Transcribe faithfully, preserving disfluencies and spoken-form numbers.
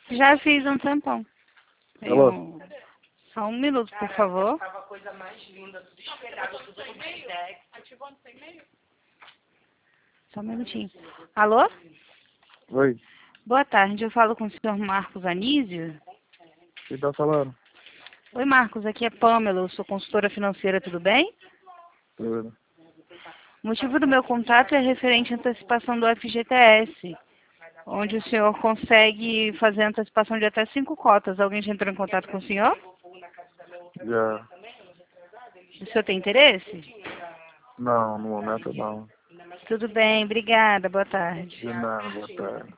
Já fiz um tampão. Tem Alô? um... Só um minuto, por favor. Tava a coisa mais linda, tudo espelhado, tudo com sexo. Ativando sem e-mail? Só um minutinho. Alô? Oi, Boa tarde, eu falo com o senhor Marcos Anísio. quem tá falando? Oi, Marcos, aqui é Pamela, eu sou consultora financeira, tudo bem? Tudo. O motivo do meu contato é referente à antecipação do F G T S, onde o senhor consegue fazer a antecipação de até cinco cotas. Alguém já entrou em contato com o senhor? Já. O senhor tem interesse? Não, no momento não. Tudo bem, obrigada, boa tarde. De nada, boa tarde.